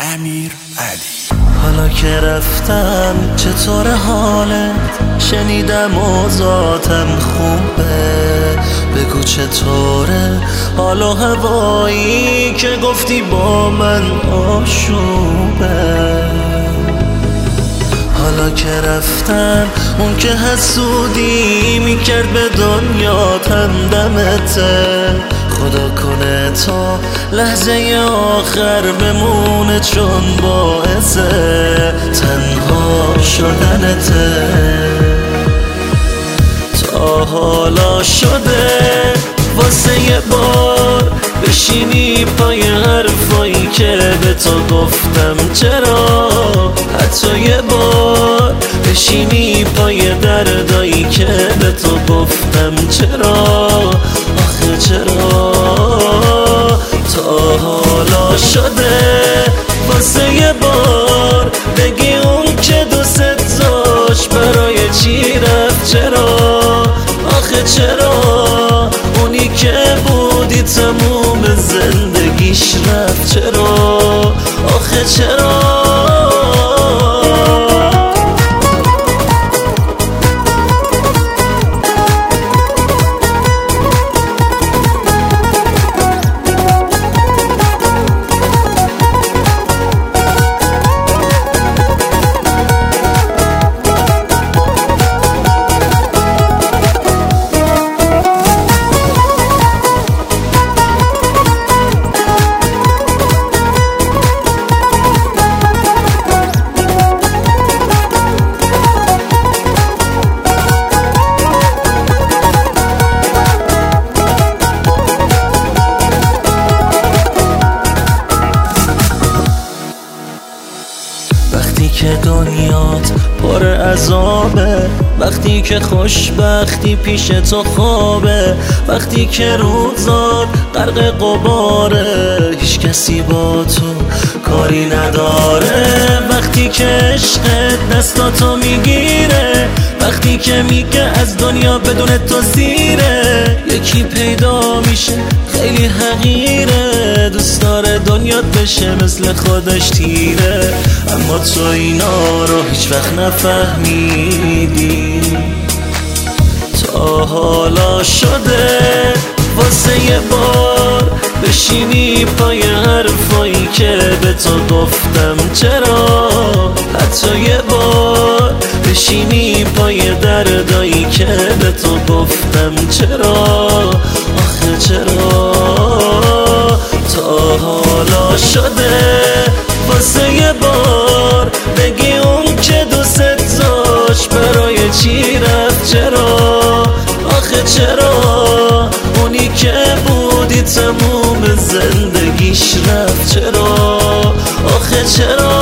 امیرعلی. حالا که رفتم چطور حالت؟ شنیدم اوضاعتم خوبه، بگو چطوره حال و هوایی که گفتی با من آشوبه. حالا که رفتم اون که حسودی میکرد به دنیا دمته، خدا کنه تا لحظه آخر بمونه چون باعث تنها شدنته. تا حالا شده واسه یه بار بشینی پای حرفایی که به تو گفتم؟ چرا حتی یه بار بشینی پای دردایی که به تو گفتم؟ چرا آخه چرا؟ تا حالا شده واسه یه بار بگی اون که دوست داشت برای چی رفت؟ چرا آخه چرا؟ اونی که بودی تموم زندگیش رفت؟ چرا آخه چرا؟ وقتی که دنیات پر عذابه، وقتی که خوشبختی پیش تو خوابه، وقتی که روزات غرق غباره هیچ کسی با تو کاری نداره، وقتی که عشقت دستاتو میگیره، وقتی که میگه از دنیا بدون تو زیره، یکی پیدا میشه خیلی حقیره، دوست داره دنیات بشه مثل خودش تیره، اما تو اینا رو هیچ وقت نفهمیدی. تا حالا شده واسه یه بار بشینی پای حرفایی که به تو گفتم؟ چرا حتی یه بار بشینی پای دردایی که به تو گفتم؟ چرا آخه چرا؟ تا حالا شده واسه یه بار بگی اون که دوست داشت برای چی رفت؟ چرا آخه چرا؟ اونی که بودی تموم زندگیش رفت؟ چرا آخه چرا؟